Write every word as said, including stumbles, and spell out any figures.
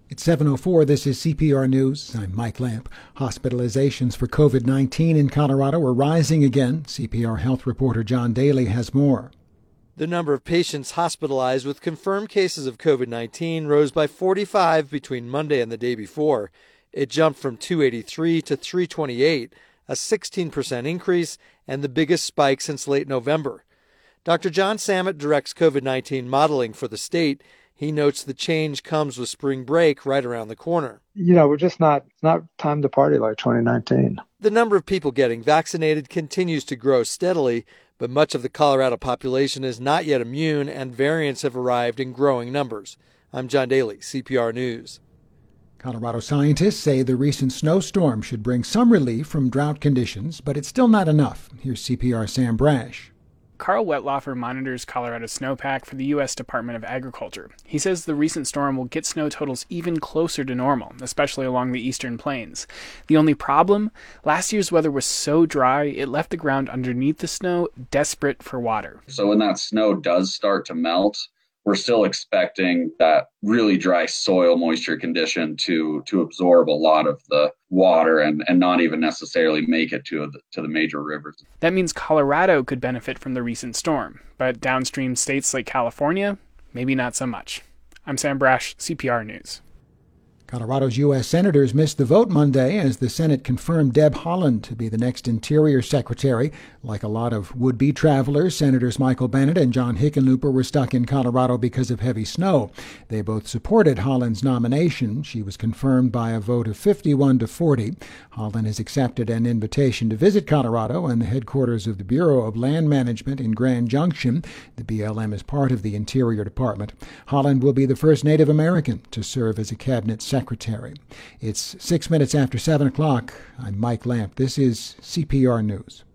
It's seven oh four. This is C P R News. I'm Mike Lamp. Hospitalizations for COVID nineteen in Colorado are rising again. C P R health reporter John Daly has more. The number of patients hospitalized with confirmed cases of COVID nineteen rose by forty-five between Monday and the day before. It jumped from two eighty-three to three twenty-eight, a sixteen percent increase and the biggest spike since late November. Doctor John Samet directs COVID nineteen modeling for the state. He notes the change comes with spring break right around the corner. You know, we're just not, it's not time to party like twenty nineteen. The number of people getting vaccinated continues to grow steadily, but much of the Colorado population is not yet immune, and variants have arrived in growing numbers. I'm John Daly, C P R News. Colorado scientists say the recent snowstorm should bring some relief from drought conditions, but it's still not enough. Here's C P R Sam Brash. Carl Wetlaufer monitors Colorado's snowpack for the U S Department of Agriculture. He says the recent storm will get snow totals even closer to normal, especially along the eastern plains. The only problem? Last year's weather was so dry, it left the ground underneath the snow desperate for water. So when that snow does start to melt, we're still expecting that really dry soil moisture condition to to absorb a lot of the water and, and not even necessarily make it to, the, to the major rivers. That means Colorado could benefit from the recent storm, but downstream states like California, maybe not so much. I'm Sam Brash, C P R News. Colorado's U S senators missed the vote Monday as the Senate confirmed Deb Haaland to be the next Interior Secretary. Like a lot of would-be travelers, Senators Michael Bennet and John Hickenlooper were stuck in Colorado because of heavy snow. They both supported Haaland's nomination. She was confirmed by a vote of fifty-one to forty. Haaland has accepted an invitation to visit Colorado and the headquarters of the Bureau of Land Management in Grand Junction. The B L M is part of the Interior Department. Haaland will be the first Native American to serve as a cabinet secretary. Secretary. It's six minutes after seven o'clock. I'm Mike Lamp. This is C P R News.